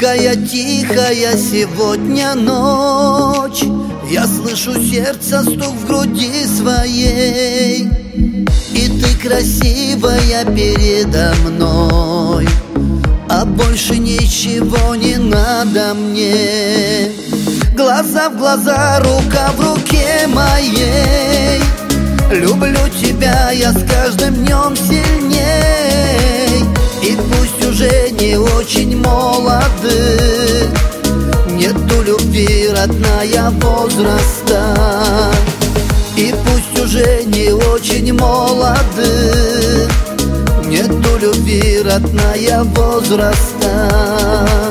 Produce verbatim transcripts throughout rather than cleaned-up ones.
Какая тихая сегодня ночь, я слышу сердце стук в груди своей, и ты красивая передо мной, а больше ничего не надо мне. Глаза в глаза, рука в руке моей, люблю тебя я с каждым днем сильней. И пусть уже не очень молоды, нету любви, родная, возраста. И пусть уже не очень молоды, нету любви, родная, возраста.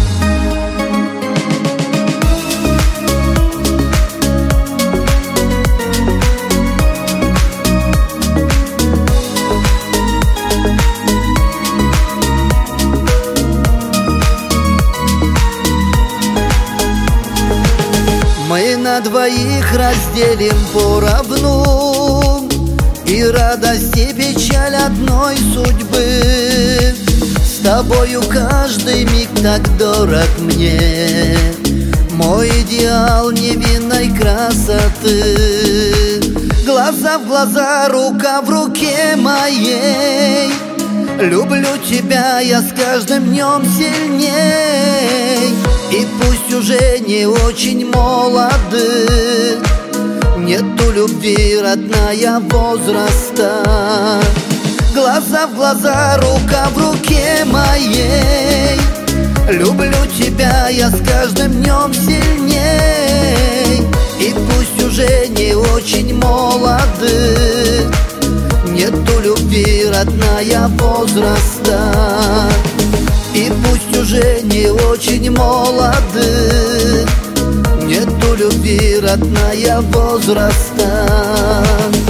Мы на двоих разделим поровну и радость и печаль одной судьбы. С тобою каждый миг так дорог мне, мой идеал невинной красоты. Глаза в глаза, рука в руке моей, люблю тебя я с каждым днем сильней. И пусть уже не очень молоды, нету любви, родная, возраста. Глаза в глаза, рука в руке моей, люблю тебя я с каждым днем сильней. И пусть уже не очень молоды, нету любви, родная, возраста. И пусть уже не очень молоды, нету любви, родная, возраста.